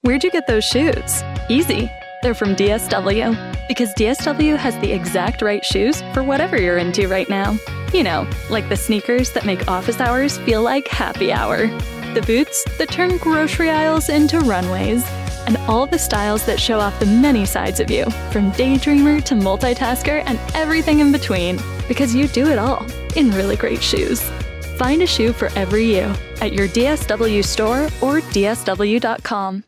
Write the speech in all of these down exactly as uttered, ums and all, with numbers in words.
Where'd you get those shoes? Easy. They're from D S W. Because D S W has the exact right shoes for whatever you're into right now. You know, like the sneakers that make office hours feel like happy hour. The boots that turn grocery aisles into runways. And all the styles that show off the many sides of you, from daydreamer to multitasker and everything in between. Because you do it all in really great shoes. Find a shoe for every you at your D S W store or D S W dot com.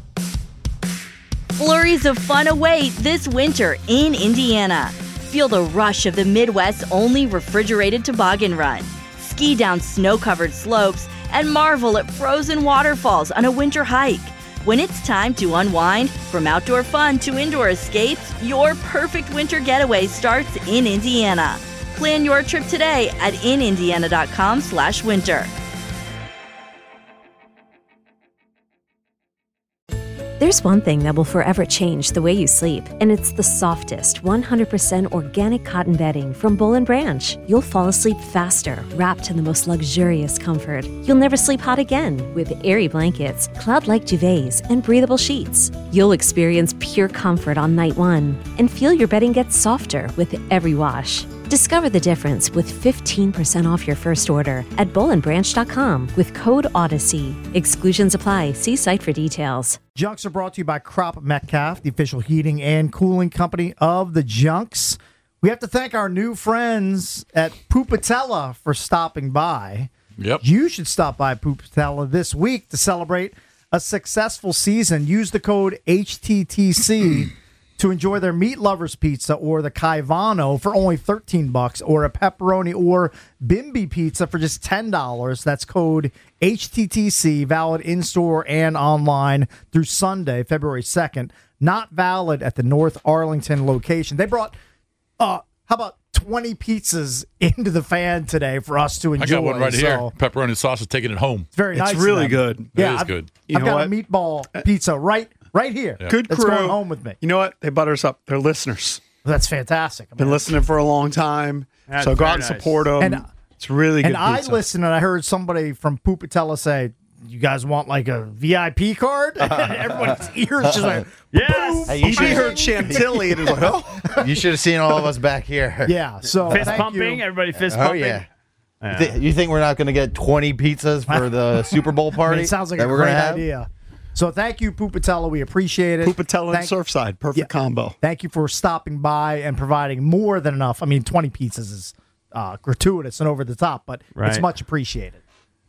Flurries of fun await this winter in Indiana. Feel the rush of the Midwest's only refrigerated toboggan run. Ski down snow-covered slopes and marvel at frozen waterfalls on a winter hike. When it's time to unwind, from outdoor fun to indoor escapes, your perfect winter getaway starts in Indiana. Plan your trip today at in indiana dot com slash winter. There's one thing that will forever change the way you sleep, and it's the softest, one hundred percent organic cotton bedding from Boll and Branch. You'll fall asleep faster, wrapped in the most luxurious comfort. You'll never sleep hot again with airy blankets, cloud-like duvets, and breathable sheets. You'll experience pure comfort on night one and feel your bedding gets softer with every wash. Discover the difference with fifteen percent off your first order at boll and branch dot com with code Odyssey. Exclusions apply. See site for details. Junks are brought to you by Crop Metcalf, the official heating and cooling company of the Junks. We have to thank our new friends at Pupatella for stopping by. Yep. You should stop by Pupatella this week to celebrate a successful season. Use the code H T T C to enjoy their meat lovers pizza or the Caivano for only thirteen bucks, or a pepperoni or bimby pizza for just ten dollars. That's code H T T C, valid in-store and online through Sunday, February second. Not valid at the North Arlington location. They brought, uh, how about twenty pizzas into the fan today for us to enjoy? I got one right so here. Pepperoni and sausage, taking it home. It's very nice. It's really of them. good. Yeah, it is I've, good. You I've know got what? a meatball pizza right right here. Yeah. Good That's crew. going home with me. You know what? They butter us up. They're listeners. That's fantastic. I mean, Been listening for a long time. That's so go out very and nice. support them. And- it's really good And I pizza. listened, and I heard somebody from Pupatella say, "You guys want like a V I P card?" And everyone's ears just like, Yes. Hey, you He should, heard Chantilly and is like, oh. you should have seen all of us back here. yeah. So Fist thank pumping. you. Everybody fist Oh, pumping. yeah. You, thi- you think we're not going to get twenty pizzas for the Super Bowl I party? mean, it sounds like that a we're great gonna have? idea. So thank you, Pupatella. We appreciate it. Pupatella and Thank- Surfside. Perfect Yeah. combo. Thank you for stopping by and providing more than enough. I mean, twenty pizzas is uh, gratuitous and over the top, but it's Right. much appreciated.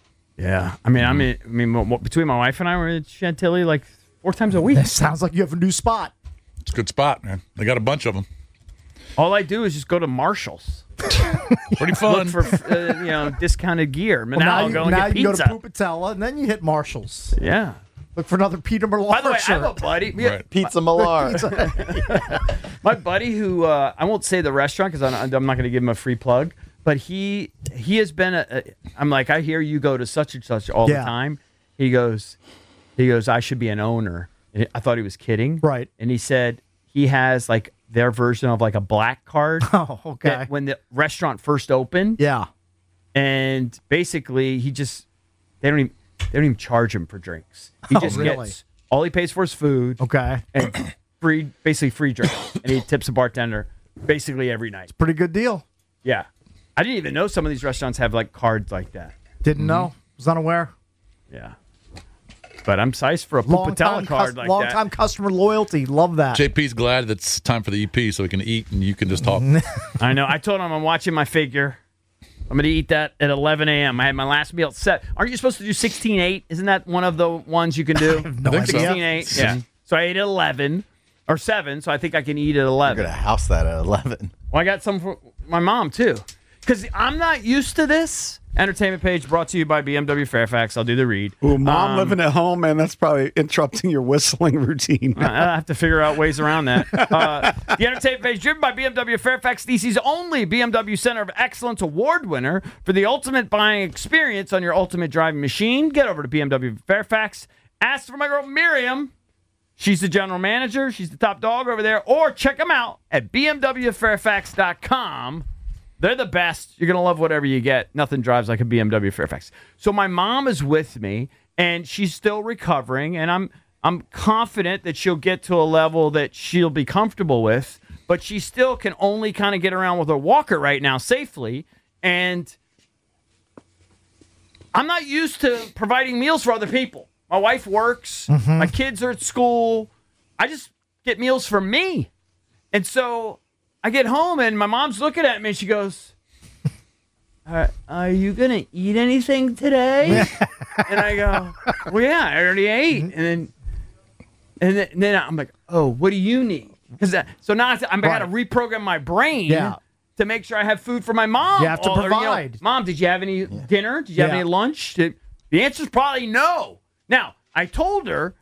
Yeah. I mean, I mean, I mean, what, what- between my wife and I, we're at Chantilly like four times a week. It sounds like you have a new spot. It's a good spot, man. They got a bunch of them. All I do is just go to Marshall's, Pretty fun. look for uh, you know discounted gear. But Well, now I'll you, go and now get you pizza. go to Pupatella, and then you hit Marshall's. Yeah. Look for another Peter Millar By the way, I shirt. have a buddy. yeah, Right. Pizza Millar. My buddy who uh, I won't say the restaurant because I'm, I'm not going to give him a free plug, but he he has been a, a. I'm like, I hear you go to such and such all Yeah. the time. He goes, he goes, I should be an owner. And I thought he was kidding, Right. And he said he has like their version of like a black card. Oh, okay. that when the restaurant first opened, Yeah. and basically he just they don't even they don't even charge him for drinks. He Oh, just really? gets all he pays for is food Okay. and free, basically free drinks, and he tips a bartender basically every night. Pretty good deal. Yeah, I didn't even know some of these restaurants have like cards like that. Didn't know. Was unaware. Yeah, but I'm sized for a Long Pupatella time, card cus- like long that. time customer loyalty. Love that. J P's glad that it's time for the E P so he can eat and you can just talk. I know. I told him I'm watching my figure. I'm going to eat that at eleven a.m. I had my last meal at set. Aren't you supposed to do sixteen eight? Isn't that one of the ones you can do? no I think so. idea. sixteen eight. Yeah. So I ate at eleven or seven, so I think I can eat at You're eleven. going to house that at eleven. Well, I got some for my mom, too. Because I'm not used to this. Entertainment page brought to you by B M W Fairfax. I'll do the read. Ooh, mom Um, living at home, man, that's probably interrupting your whistling routine. I have to figure out ways around that. Uh, the entertainment page driven by B M W Fairfax, D C's only B M W Center of Excellence Award winner for the ultimate buying experience on your ultimate driving machine. Get over to B M W Fairfax. Ask for my girl Miriam. She's the general manager. She's the top dog over there. Or check them out at B M W Fairfax dot com. They're the best. You're going to love whatever you get. Nothing drives like a B M W Fairfax. So my mom is with me, and she's still recovering, and I'm I'm confident that she'll get to a level that she'll be comfortable with, but she still can only kind of get around with her walker right now safely. And I'm not used to providing meals for other people. My wife works. Mm-hmm. My kids are at school. I just get meals for me. And so I get home and my mom's looking at me and she goes, Are, are you going to eat anything today? And I go, well, yeah, I already ate. And then and then, and then I'm like, oh, what do you need? Because so now I'm right. got to reprogram my brain yeah. to make sure I have food for my mom. You have to or, provide. You know, Mom, did you have any yeah. dinner? Did you have yeah. any lunch? Did, the answer is probably no. Now, I told her,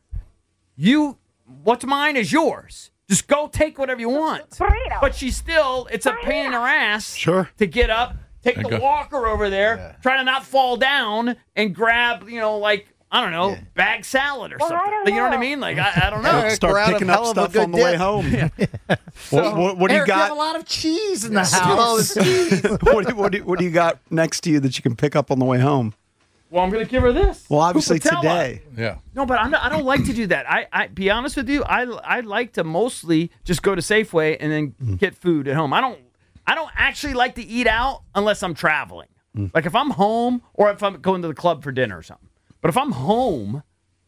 you, what's mine is yours. Just go take whatever you want. Burrito. But she's still, it's a pain in her ass sure. to get up, take the walker over there, yeah. try to not fall down, and grab, you know, like, I don't know, yeah. bag salad or well, something. You know. know what I mean? Like, I, I don't know. Start picking up stuff on the dip. way home. Yeah. so, what, what, what do you Eric, got? You have a lot of cheese in the house. what, do, what, do, what do you got next to you that you can pick up on the way home? Well, I'm going to give her this. Well, obviously today. Yeah. No, but I'm not, I don't like to do that. I, I be honest with you, I I like to mostly just go to Safeway and then mm. get food at home. I don't I don't actually like to eat out unless I'm traveling. Mm. Like if I'm home or if I'm going to the club for dinner or something. But if I'm home,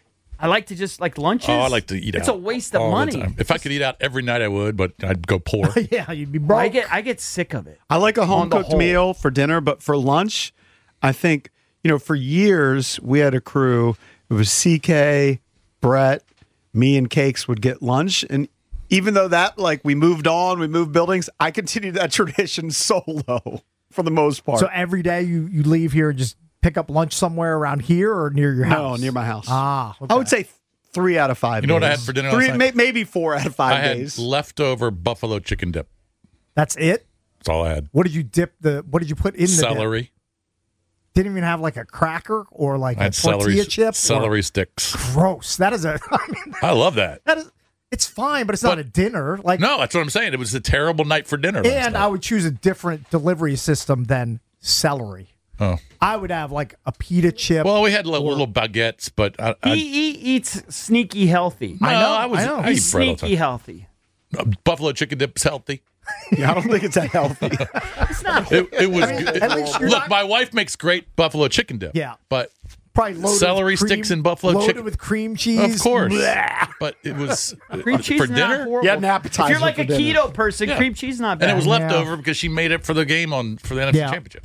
I like to just like lunches. Oh, I like to eat it's out. It's a waste of all money. If I could eat out every night, I would, but I'd go poor. Yeah, you'd be broke. I get I get sick of it. I like a home cooked meal for dinner, but for lunch, I think. You know, for years, we had a crew. It was C K, Brett, me, and Cakes would get lunch. And even though that, like, we moved on, we moved buildings, I continued that tradition solo for the most part. So every day you, you leave here and just pick up lunch somewhere around here or near your house? No, near my house. Ah, okay. I would say three out of five You know days. what I had for dinner three, last night? Maybe four out of five I days. had leftover buffalo chicken dip. That's it? That's all I had. What did you dip the, what did you put in the Celery. dip? Didn't even have like a cracker or like I a had tortilla celery, chip? Celery or... sticks. Gross. That is a. I, mean, I love that. That is. It's fine, but it's but, not a dinner. Like no, that's what I'm saying. It was a terrible night for dinner. And I would choose a different delivery system than celery. Oh, I would have like a pita chip. Well, we had little, or, little baguettes, but I, I, he, he eats sneaky healthy. No, I know. I was. I know. I He's sneaky healthy. Uh, buffalo chicken dip's healthy. Yeah, I don't think it's that healthy. It's not. It, it was. I mean, it, at least you're look, not... my wife makes great buffalo chicken dip. Yeah, but probably loaded celery with cream, sticks and buffalo loaded chicken with cream cheese. Of course, Blah. but it was cream uh, cheese for is dinner. Not yeah, an appetizer. If you're like a dinner. keto person, yeah. cream cheese is not bad. And it was left yeah. over because she made it for the game on for the N F C yeah. Championship.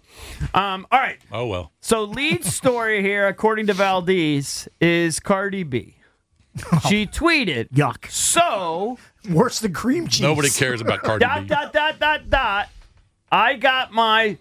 Um. All right. Oh well. So lead story here, according to Valdez, is Cardi B. She tweeted, "Yuck." So worse than cream cheese. Nobody cares about Cardi dot, B. Dot dot dot dot. I got my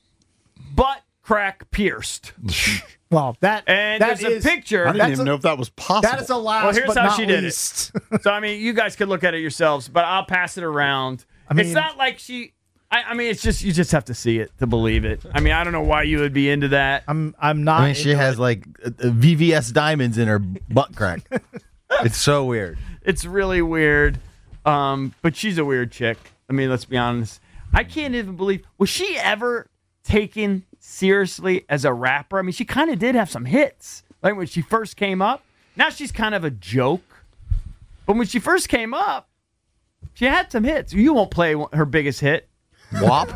butt crack pierced. Well, that and that there's is, a picture. I didn't even a, know if that was possible. That is a last. Well, here's but how not she did least. it. So I mean, you guys could look at it yourselves, but I'll pass it around. I mean, it's not like she. I, I mean, it's just you just have to see it to believe it. I mean, I don't know why you would be into that. I'm I'm not. I mean, she has it. like uh, V V S diamonds in her butt crack. It's so weird. It's really weird. Um, but she's a weird chick. I mean, let's be honest. I can't even believe, was she ever taken seriously as a rapper? I mean, she kind of did have some hits. Like when she first came up. Now she's kind of a joke. But when she first came up, she had some hits. You won't play her biggest hit. W A P?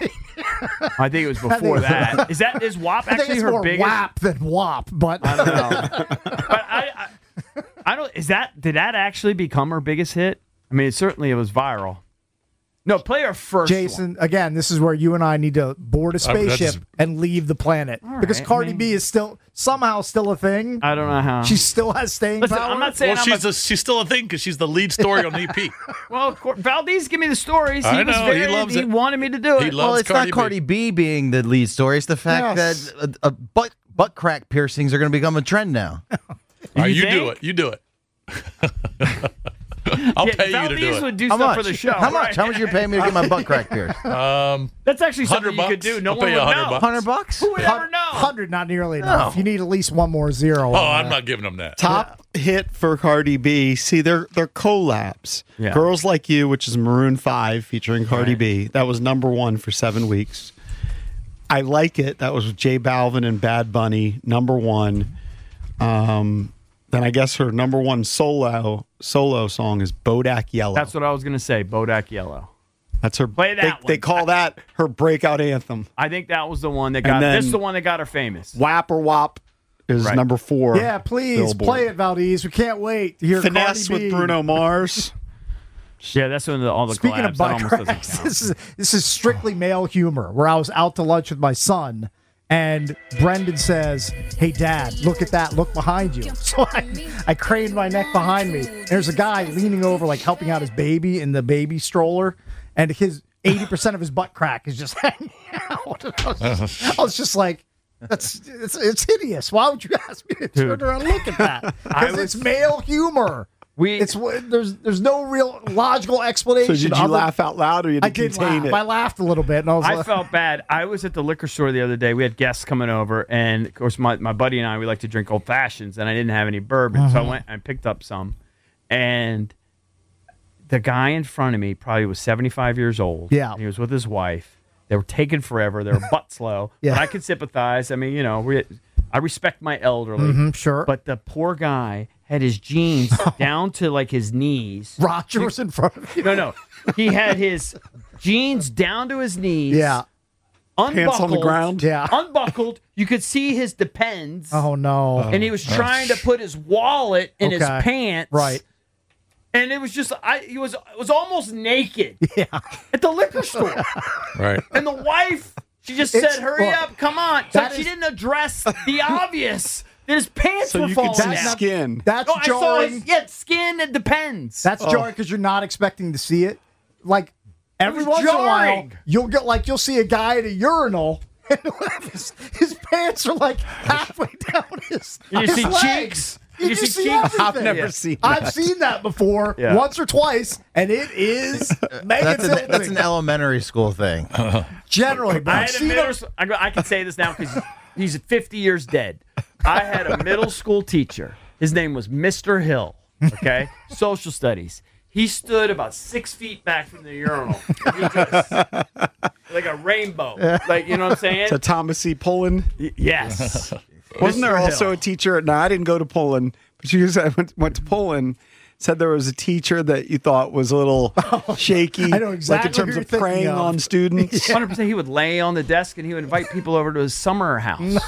I think it was before that. Is that is W A P I think actually it's her more biggest? W A P than W A P, but I don't know. But I, I, I don't. Is that did that actually become her biggest hit? I mean, certainly it was viral. No, play her first. Jason, one. Again, this is where you and I need to board a spaceship just, and leave the planet right, because Cardi I mean, B is still somehow still a thing. I don't know how. She still has staying Listen, power. I'm not saying Well, I'm she's a, a, she's still a thing because she's the lead story on the E P. Well, of course, Valdez, give me the stories. He I was know, very. he loves he it. wanted me to do it. He loves Well, it's Cardi not Cardi B. B being the lead story. It's the fact Yes. that uh, uh, butt butt crack piercings are going to become a trend now. All right, You you do think? it. You do it. I'll Yeah, pay you to Valdez do it. would do How stuff much? for the show. How much? right? How much you paying me to get my butt crack pierced? Um, That's actually something you Hundred could do. bucks. No I'll one pay would you a hundred know. bucks. Hundred bucks? Who would ever know? Hundred, not nearly enough. No. You need at least one more zero. oh, on I'm that. not giving them that. Top hit for Cardi B. See, they're they're collabs. Yeah. Girls Like You, which is Maroon five featuring Cardi B. That was number one for seven weeks. I Like It. That was with J Balvin and Bad Bunny. Number one. Um, then I guess her number one solo solo song is Bodak Yellow. That's what I was going to say, Bodak Yellow. That's her. Play that they, one. they call that her breakout anthem. I think that was the one that got, then- this is the one that got her famous. Wap or Wop is Right. number four. Yeah, please Billboard. play it, Valdez. We can't wait to hear Finesse Cardi with B. Bruno Mars. Yeah, that's when the, all the Speaking collabs, of that butt almost doesn't cracks, count. this is this is strictly male humor. Where I was out to lunch with my son, and Brendan says, "Hey, Dad, look at that! Look behind you." So I, I craned my neck behind me. And there's a guy leaning over, like helping out his baby in the baby stroller, and his eighty percent of his butt crack is just hanging out. And I, was just, I was just like, "That's it's, it's hideous. Why would you ask me to turn around and look at that? Because it's male humor." We, It's there's there's no real logical explanation. So did you other- laugh out loud or you I did did contain laugh. it? I laughed a little bit, and I was I like, felt bad. I was at the liquor store the other day. We had guests coming over, and of course, my, my buddy and I, we like to drink old fashions, and I didn't have any bourbon, so I went and picked up some. And the guy in front of me probably was seventy-five years old. Yeah. And he was with his wife. They were taking forever. They were butt slow. Yeah. But I could sympathize. I mean, you know, we, I respect my elderly. Mhm, sure. But the poor guy had his jeans down to like his knees. Roger was in front of you. No, no. He had his jeans down to his knees. Yeah. Unbuckled, Pants on the ground? Yeah. Unbuckled. You could see his depends. Oh no. And he was trying to put his wallet in his Okay. pants. Right. And it was just I he was it was almost naked. Yeah. At the liquor store. Right. And the wife, she just It's- said, "Hurry look, up, come on." So that she is- didn't address the obvious. That his pants So were you falling could see down. skin. That's No, I saw jarring. his yeah, skin and depends. That's jarring because you're not expecting to see it. Like every was once in a while, jarring. you'll get like you'll see a guy at a urinal. And his, his pants are like halfway down his, You his see legs. cheeks? You, You just see see cheeks? everything. I've never Yeah. seen I've that. seen that before, Yeah. once or twice, and it is mega That's an, tilting. that's an elementary school thing. Generally, but I I've had a seen middle. them. s- I, go- I can say this now because he's fifty years dead. I had a middle school teacher. His name was Mister Hill. Okay, social studies. He stood about six feet back from the urinal. He just, like a rainbow. Like you know what I'm saying? To Thomas C. Pullen. Y- yes. Wasn't there Mister also Hill. a teacher? No, I didn't go to Pullen, but you said went, went to Pullen. Said there was a teacher that you thought was a little shaky, I know exactly like in who terms you're of thinking preying of. on students. one hundred percent. He would lay on the desk and he would invite people over to his summer house.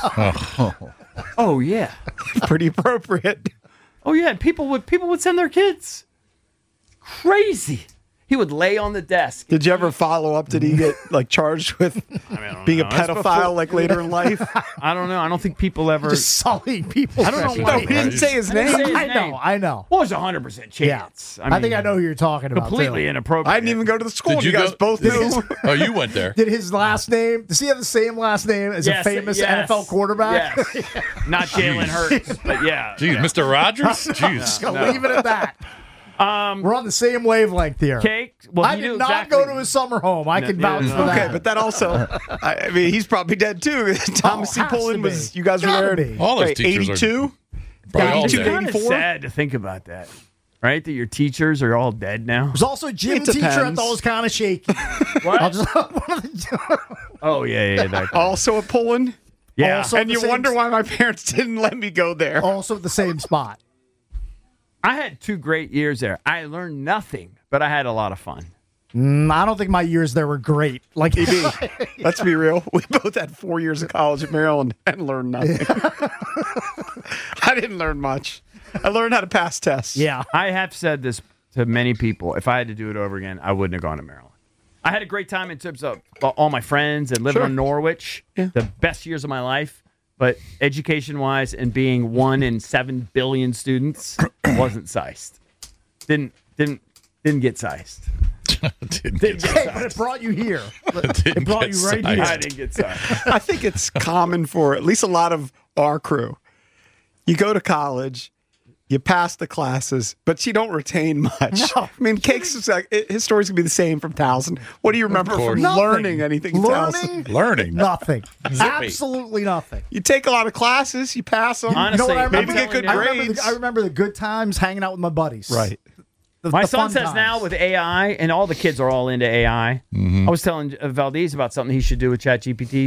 Oh yeah. Pretty appropriate. Oh yeah. And people would people would send their kids. Crazy. He would lay on the desk. Did you ever follow up? Did he get like charged with being a know. That's pedophile before- like later in life? I don't know. I don't think people ever. Just sullying people. I don't know No, why. he didn't say his I didn't name. say his I name. know, I know. What was a hundred percent Yeah, chance? I, think I know who you're talking about. Completely too. inappropriate. I didn't even go to the school. Did You, you guys go- both Did knew. Oh, you went there. Did his last name? Does he have the same last name as Yes, a famous yes, N F L quarterback? Yes. Not Jalen Hurts, but yeah. Jeez, yeah. Mister Rogers? Just Jeez. gonna leave it at that. Um, We're on the same wavelength here. Cake. Well, I he did knew not exactly- go to his summer home. I No, can neither vouch did for I. that. Okay, but that also, I, I mean, he's probably dead too. Thomas Oh, C. has to Pullen be. was. You guys were Gotta there. be. in, All those wait, teachers are eighty-two. Probably all It's eighty-two, dead. kind of eighty-four? sad to think about that, right? That your teachers are all dead now. There's also a gym It teacher I depends. thought was kind of shaky. What? I'll just, one of the, Oh yeah, yeah. That guy. Also a Pullen. Yeah. Also- And the you same- wonder why my parents didn't let me go there. also at the same spot. I had two great years there. I learned nothing, but I had a lot of fun. Mm, I don't think my years there were great. Like, E B, let's be real. We both had four years of college at Maryland and learned nothing. I didn't learn much. I learned how to pass tests. yeah. I have said this to many people. If I had to do it over again, I wouldn't have gone to Maryland. I had a great time in terms of all my friends and living Sure. in Norwich. Yeah. The best years of my life. But education-wise and being one in seven billion students wasn't sized. Didn't didn't didn't get sized. Didn't Didn't get get Hey, but it sized. brought you here. Didn't brought get you right sized. here. I didn't get sized. I think it's common for at least a lot of our crew. You go to college, you pass the classes, but you don't retain much. I mean, Cakes is like it, his story's gonna be the same from Towson. What do you remember course. from Nothing. learning anything? in Towson? Learning? Learning. Nothing. Absolutely nothing. You take a lot of classes, you pass them. Honestly, you know what I I'm remember? maybe get telling good you, I remember, grades. the, I remember the good times hanging out with my buddies. Right. The, My the son fun says times. now with A I, and all the kids are all into A I. I was telling uh, Valdez about something he should do with ChatGPT. He says,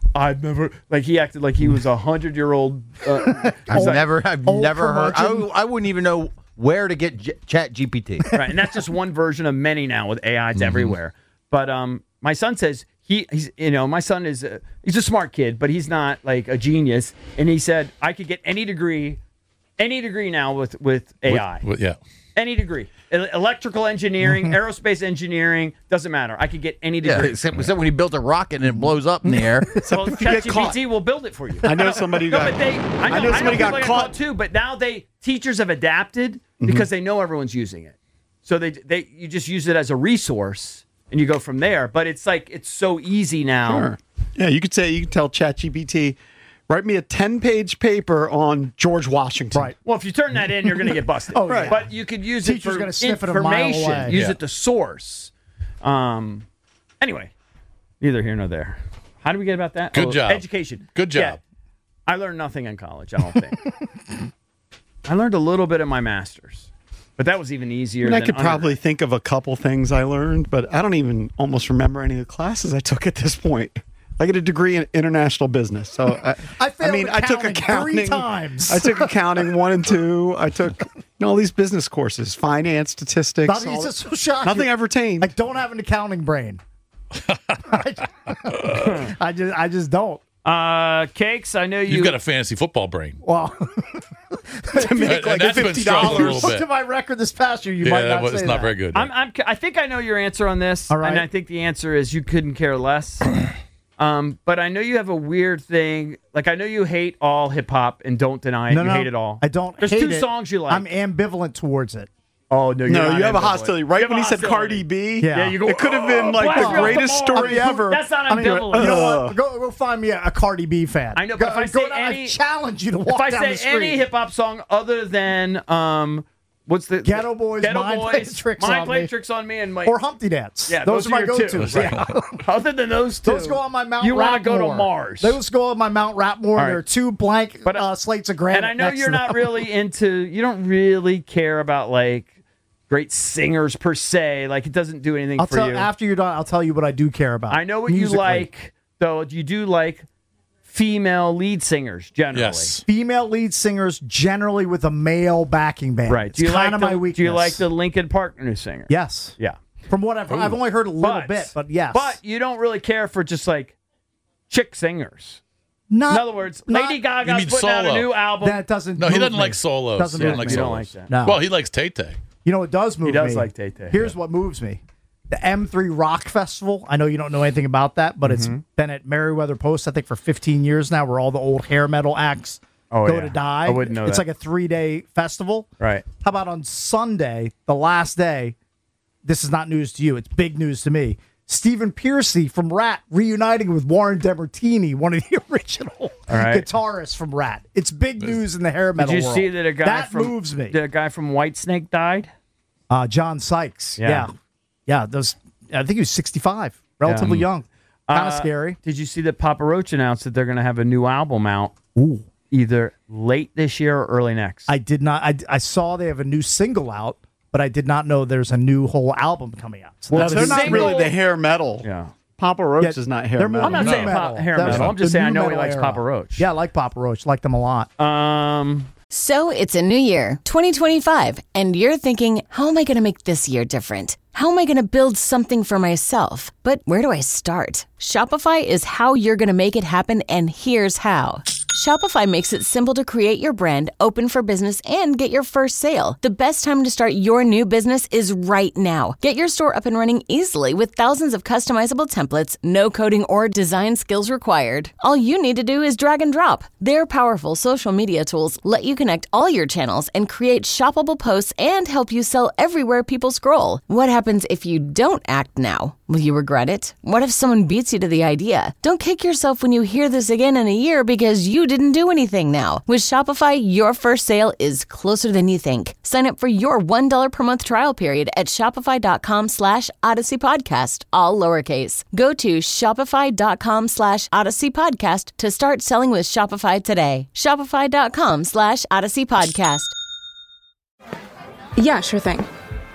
I've never like he acted like he was a hundred year old. Uh, I've never, I've old never heard. I, curmudgeon. I wouldn't even know where to get J- Chat G P T. right, and that's just one version of many now with A Is everywhere. But um, my son says he, he's you know my son is a, he's a smart kid, but he's not like a genius. And he said I could get any degree, any degree now with with A I. With- with- yeah. Any degree. E- Electrical engineering, aerospace engineering, doesn't matter. I could get any Yeah, degree. except, except when he built a rocket and it blows up in the air. So ChatGPT will build it for you. I know somebody who No, got. but they, I know, I know somebody people got get caught. too, but now they teachers have adapted because they know everyone's using it. So they they you just use it as a resource and you go from there. But it's like it's so easy now. Sure. Yeah, you could say you could tell ChatGPT, write me a ten-page paper on George Washington. Right. Well, if you turn that in, you're going to get busted. Oh, right. But you could use Teacher's it for gonna sniff it a mile information. away. Use Yeah. it to source. Um. Anyway, neither here nor there. How do we get about that? Good Oh, job. Education. Good job. Yeah. I learned nothing in college, I don't think. I learned a little bit in my master's, but that was even easier. And I than could probably undergrad. think of a couple things I learned, but I don't even almost remember any of the classes I took at this point. I get a degree in international business, so I, I failed mean, I took accounting accounting three times. I took accounting one and two. I took you know, all these business courses, finance, statistics. Not- all- it's just so shocking. nothing I've retained. I don't have an accounting brain. I, I just, I just don't. Uh, Cakes, I know you. You've got a fantasy football brain. Well, to make And like that's been fifty struggled a dollars. little look bit. at my record this past year. You Yeah, might that not was, say it's not that. very good. I'm, I'm, I think I know your answer on this, All right. and I think the answer is you couldn't care less. um, but I know you have a weird thing. Like I know you hate all hip hop and don't deny it. No, you no, hate it all. I don't. There's hate two it. songs you like. I'm ambivalent towards it. oh no, you're No, not you have a ambivalent. hostility. Right You have when a he said hostility. Cardi B, Yeah. Yeah, you go. it could have been "Oh, like Blast the Me Off greatest Mall." story ever. That's not I mean, ambivalent. you know Ugh. what? Go, go find me a, a Cardi B fan. I know, but go, if I go say down- any- I challenge you to walk if I down the say street. any hip hop song other than um, what's the Ghetto Boys, Ghetto Mind Boys, Playing Tricks Mind on Playing Me. Tricks on me, and my or Humpty Dance. yeah, those, those, are my your two. go-tos. Right. Yeah. Other than those two, Those go on my Mount You Ratmore. want to go to Mars? Those go on my Mount Ratmore. All right. There are two blank But, uh, slates of granite. and I know next you're to not them. really into. You don't really care about like great singers per se. Like it doesn't do anything I'll for tell you. after you're done. I'll tell you what I do care about. I know what musically. you like, though. You do like female lead singers generally. Yes. Female lead singers generally with a male backing band. Right. Do It's you like kind of the, my weakness. Do you like the Linkin Park new singer? Yes. Yeah. From what I've I've only heard a little But- bit, but yes. But you don't really care for just like chick singers. not, In other words, not- Lady You Gaga's mean putting out a solo. new album. that doesn't. No, he move doesn't me. like solos. Doesn't He move doesn't like me. You don't solos. like that. No. Well, he likes Tay Tay. You know what does move He does me? like Tay Tay. Here's what moves me. The M three Rock Festival. I know you don't know anything about that, but Mm-hmm. it's been at Merriweather Post, I think, for fifteen years now, where all the old hair metal acts Oh, go yeah. to die. I wouldn't know It's that. like a three-day festival. Right. How about on Sunday, the last day? This is not news to you. It's big news to me. Stephen Pearcy from Rat reuniting with Warren DeMartini, one of the original right. guitarists from Rat. It's big news in the hair metal Did you world. see that a guy that from moves me? that a guy from Whitesnake died? Uh, John Sykes. Yeah. Yeah. Yeah. Those, I think he was sixty-five, relatively young. Kind of Uh, scary. Did you see that Papa Roach announced that they're going to have a new album out Ooh. either late this year or early next? I did not. I, I saw they have a new single out, but I did not know there's a new whole album coming out. So Well, that's They're not single- really the hair metal. yeah. Papa Roach Yeah, is not hair they're metal. more I'm not nu saying metal. pop- hair That's metal. I'm just the saying I nu know he metal likes era. Papa Roach. Yeah, I like Papa Roach. Like them a lot. Um. So it's a new year, twenty twenty-five, and you're thinking, how am I going to make this year different? How am I going to build something for myself? But where do I start? Shopify is how you're going to make it happen, and here's how. Shopify makes it simple to create your brand, open for business, and get your first sale. The best time to start your new business is right now. Get your store up and running easily with thousands of customizable templates, no coding or design skills required. All you need to do is drag and drop. Their powerful social media tools let you connect all your channels and create shoppable posts and help you sell everywhere people scroll. What happens if you don't act now? Will you regret it? What if someone beats you to the idea? Don't kick yourself when you hear this again in a year because you didn't do anything now. With Shopify, your first sale is closer than you think. Sign up for your one dollar per month trial period at shopify.com slash Odyssey Podcast, all lowercase. Go to shopify.com slash Odyssey Podcast to start selling with Shopify today. Shopify.com slash Odyssey Podcast. Yeah, sure thing.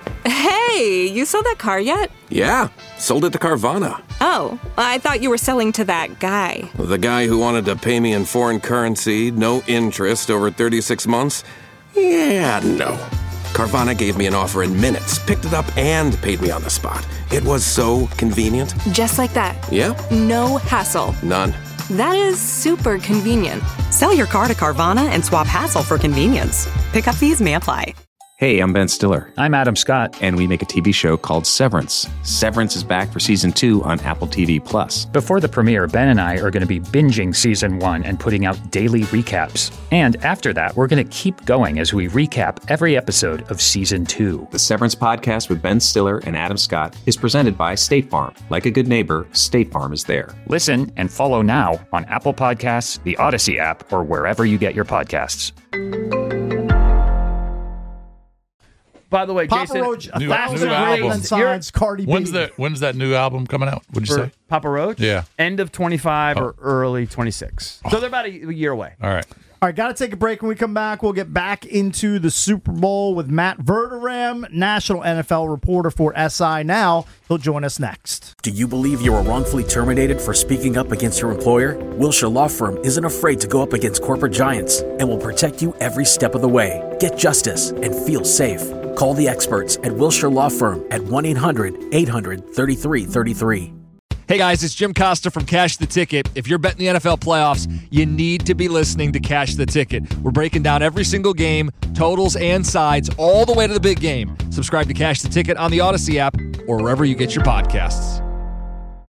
Hey, you sold that car yet? Yeah, sold it to Carvana. Oh, I thought you were selling to that guy. The guy who wanted to pay me in foreign currency, no interest, over thirty-six months? Yeah, no. Carvana gave me an offer in minutes, picked it up, and paid me on the spot. It was so convenient. Just like that. Yeah? No hassle. None. That is super convenient. Sell your car to Carvana and swap hassle for convenience. Pickup fees may apply. Hey, I'm Ben Stiller. I'm Adam Scott. And we make a T V show called Severance. Severance is back for season two on Apple T V Plus. Before the premiere, Ben and I are going to be binging season one and putting out daily recaps. And after that, we're going to keep going as we recap every episode of season two. The Severance podcast with Ben Stiller and Adam Scott is presented by State Farm. Like a good neighbor, State Farm is there. Listen and follow now on Apple Podcasts, the Odyssey app, or wherever you get your podcasts. By the way, Papa Jason, Roach, a New- thousand new album. Raven signs, Cardi B. When's that? When's that new album coming out? What'd you for say? Papa Roach? Yeah. End of twenty-five Oh. or early twenty-six. So they're about a year away. All right. All right, got to take a break. When we come back, we'll get back into the Super Bowl with Matt Verderame, national N F L reporter for S I Now. He'll join us next. Do you believe you were wrongfully terminated for speaking up against your employer? Wilshire Law Firm isn't afraid to go up against corporate giants and will protect you every step of the way. Get justice and feel safe. Call the experts at Wilshire Law Firm at one eight hundred eight hundred thirty-three thirty-three. Hey guys, it's Jim Costa from Cash the Ticket. If you're betting the N F L playoffs, you need to be listening to Cash the Ticket. We're breaking down every single game, totals and sides, all the way to the big game. Subscribe to Cash the Ticket on the Odyssey app or wherever you get your podcasts.